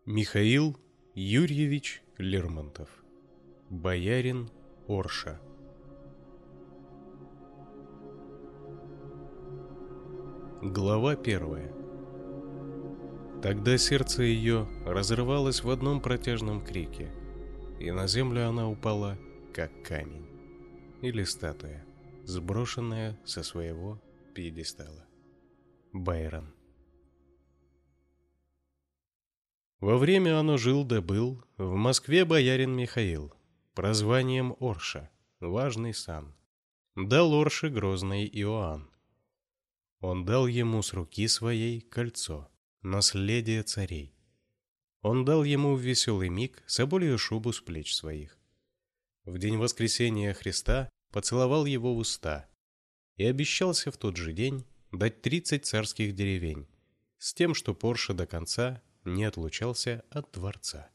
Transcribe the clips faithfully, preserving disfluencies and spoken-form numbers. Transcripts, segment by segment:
Михаил Юрьевич Лермонтов. Боярин Орша. Глава первая. Тогда сердце ее разрывалось в одном протяжном крике, и на землю она упала, как камень или статуя, сброшенная со своего пьедестала. Байрон. Во время оно жил да был в Москве боярин Михаил, прозванием Орша, важный сан. Дал Орше грозный Иоанн. Он дал ему с руки своей кольцо, наследие царей. Он дал ему в веселый миг соболью шубу с плеч своих. В день воскресения Христа поцеловал его в уста и обещался в тот же день дать тридцать царских деревень, с тем, что Орша до конца не отлучался от дворца.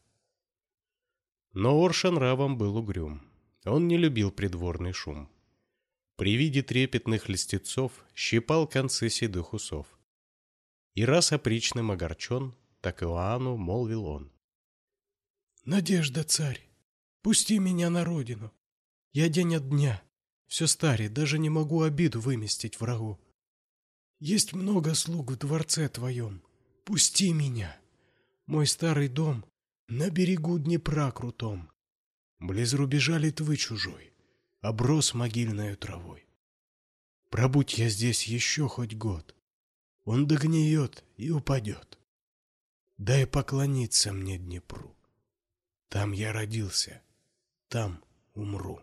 Но Орша нравом был угрюм, он не любил придворный шум. При виде трепетных льстецов щипал концы седых усов. И раз опричным огорчен, так Иоанну молвил он: «Надежда, царь, пусти меня на родину. Я день от дня, все старе, даже не могу обиду выместить врагу. Есть много слуг в дворце твоем, пусти меня. Мой старый дом на берегу Днепра крутом, близ рубежа Литвы чужой, оброс могильною травой. Пробудь я здесь еще хоть год, он догниет и упадет. Дай поклониться мне Днепру. Там я родился, там умру».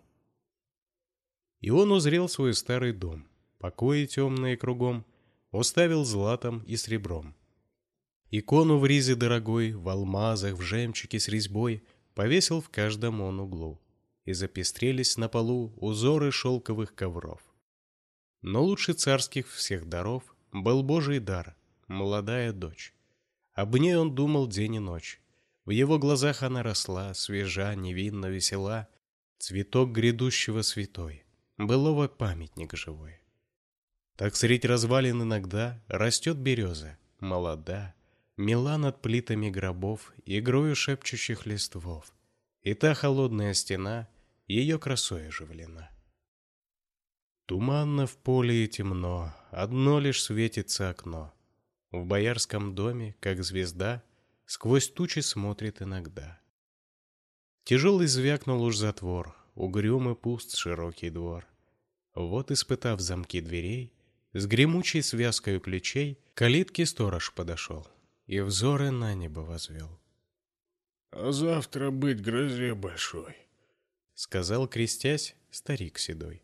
И он узрел свой старый дом, покои темные кругом, уставил златом и сребром. Икону в ризе дорогой, в алмазах, в жемчуге с резьбой повесил в каждом он углу, и запестрелись на полу узоры шелковых ковров. Но лучше царских всех даров был Божий дар, молодая дочь. Об ней он думал день и ночь. В его глазах она росла, свежа, невинно, весела, цветок грядущего святой, былого памятник живой. Так средь развалин иногда растет береза, молода, мила над плитами гробов игрою шепчущих листвов, и та холодная стена ее красой оживлена. Туманно в поле и темно, одно лишь светится окно. В боярском доме, как звезда, сквозь тучи смотрит иногда. Тяжелый звякнул уж затвор, угрюм и пуст широкий двор. Вот, испытав замки дверей, с гремучей связкою ключей к калитке сторож подошел и взоры на небо возвел. «А завтра быть грозе большой», — сказал, крестясь, старик седой.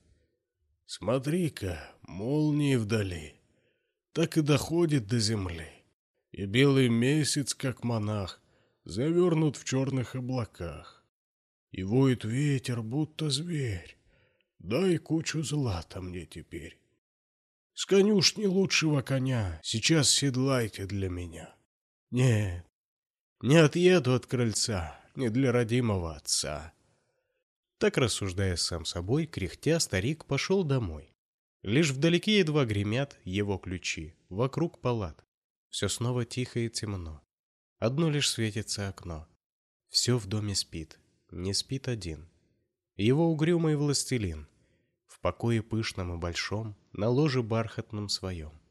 «Смотри-ка, молнии вдали, так и доходит до земли, и белый месяц, как монах, завернут в черных облаках, и воет ветер, будто зверь. Дай кучу злата мне теперь. С конюшни лучшего коня сейчас седлайте для меня. Нет, не отъеду от крыльца, не для родимого отца». Так, рассуждая сам собой, кряхтя, старик пошел домой. Лишь вдалеке едва гремят его ключи, вокруг палат. Все снова тихо и темно. Одно лишь светится окно. Все в доме спит, не спит один. Его угрюмый властелин в покое пышном и большом, на ложе бархатном своем.